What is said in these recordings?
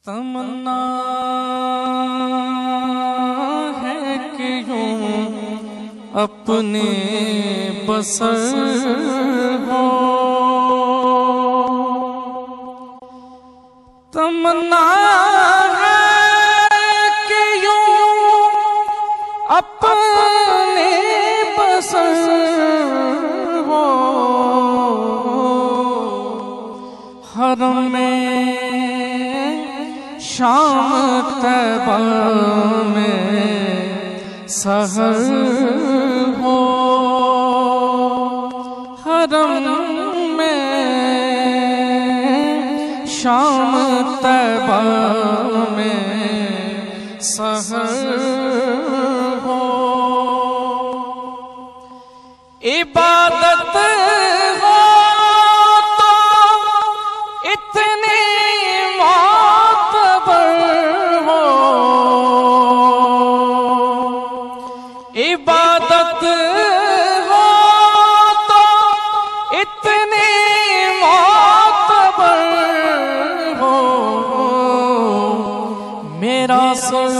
تمنا ہے کہ یوں اپنے بسر ہو، تمنا ہے کہ یوں اپنے بسر ہو، حرم میں شام طیبہ میں سحر ہو، حرم میں شام طیبہ میں سحر ہو، عبادت ہو تو اتنی عبادت ہو تو اتنی معتبر ہو، میرا سر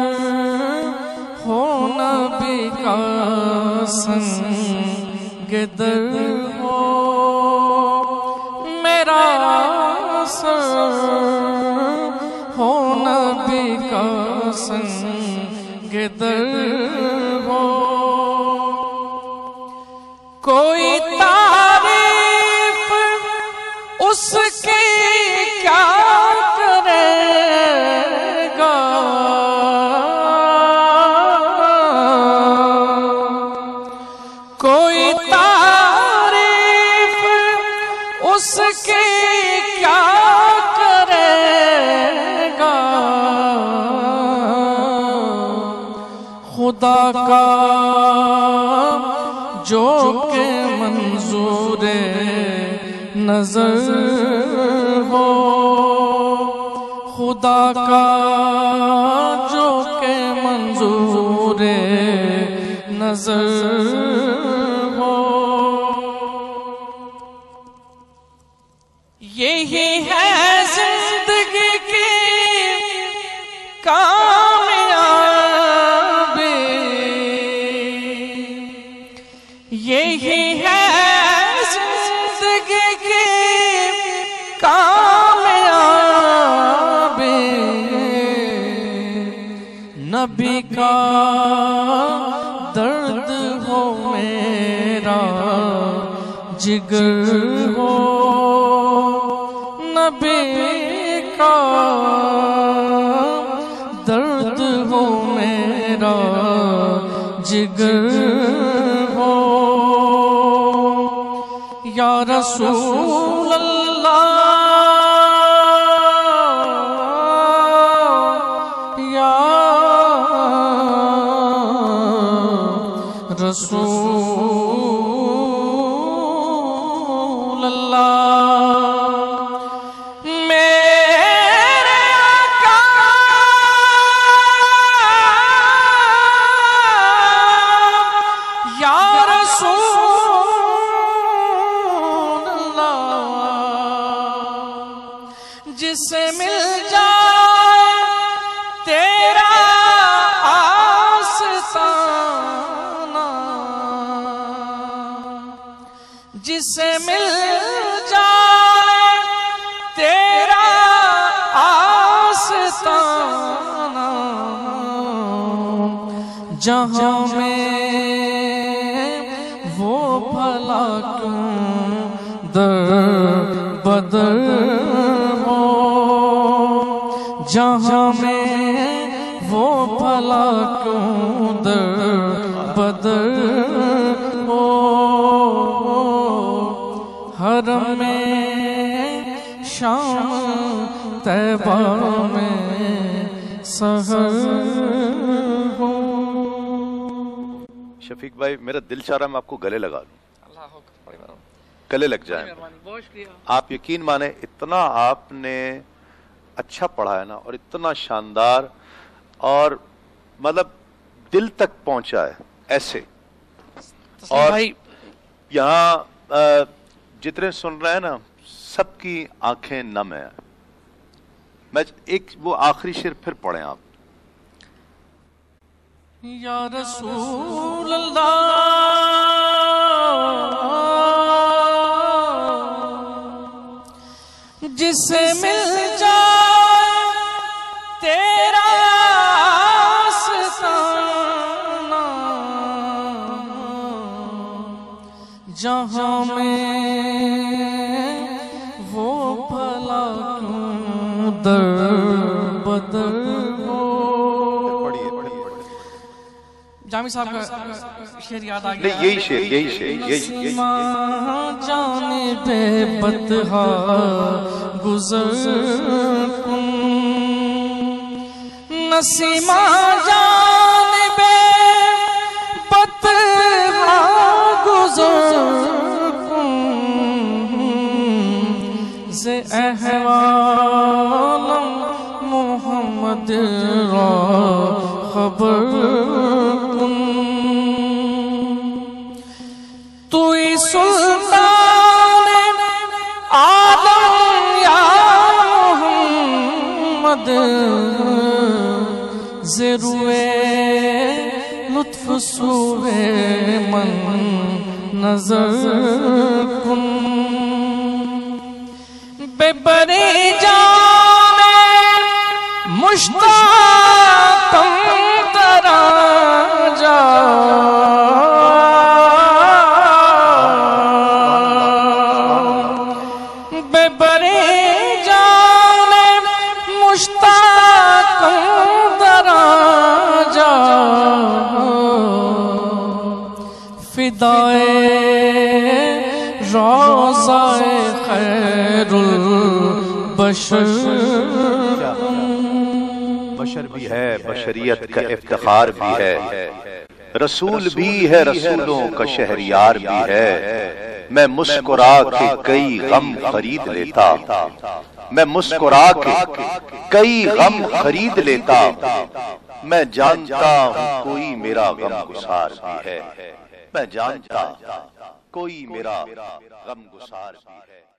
ہو نبی کا سنگ در ہو، میرا سر ہو نبی کا سنگ در ہو، کوئی تعریف اس کی کیا کرے گا، کوئی تعریف اس کی کیا کرے گا، خدا کا جو کہ منظور نظر ہو، خدا کا جو کہ منظور نظر ہو، یہی ہے زندگی کی یہی ہے زندگی کی کامیابی، نبی کا درد ہو میرا جگر ہو، نبی کا درد ہو میرا جگر ہو، یا رسول اللہ یا رسول اللہ، میرے آقا یا رسول جسے مل جائے تیرا آستانہ، جسے مل جائے تیرا آستانہ، جہاں میں وہ بھلا کیوں در بدر ہو، جہاں میں وہ بھلا کیوں در بدر ہو، حرم میں شام طیبہ میں سحر ہو۔ شفیق بھائی میرا دل چاہ رہا میں آپ کو گلے لگا لوں، گلے لگ جائیں۔ آپ یقین مانیں اتنا آپ نے اچھا پڑھا ہے نا، اور اتنا شاندار، اور مطلب دل تک پہنچا ہے ایسے، اور یہاں جتنے سن رہے ہیں نا سب کی آنکھیں نم ہیں۔ میں ایک وہ آخری شعر پھر پڑھیں آپ. یا رسول اللہ جسے مل جائے تیرا آستانہ جہاں میں وہ بھلا کیوں در بدر ہو. جامی صاحب کا شعر یاد آ گیا. یہی شعر جانب بطحا گزر کن نسیمہ جانب بطحا گزر کن ز احوال محمد را خبر توئی سلطان عالم یا محمد زروے لطف سوے من نظر کن بے بری جان مشتاقم ترا جا فدائے روضہ خیر البشر. بشر بھی ہے، بشریت کا افتخار بھی ہے، رسول بھی ہے، رسولوں کا شہریار بھی ہے. میں مسکرا کے کئی غم خرید لیتا، میں مسکرا کے کئی غم خرید لیتا. میں جانتا ہوں کوئی میرا غم گسار بھی ہے، میں جانتا کوئی میرا غم گسار بھی ہے.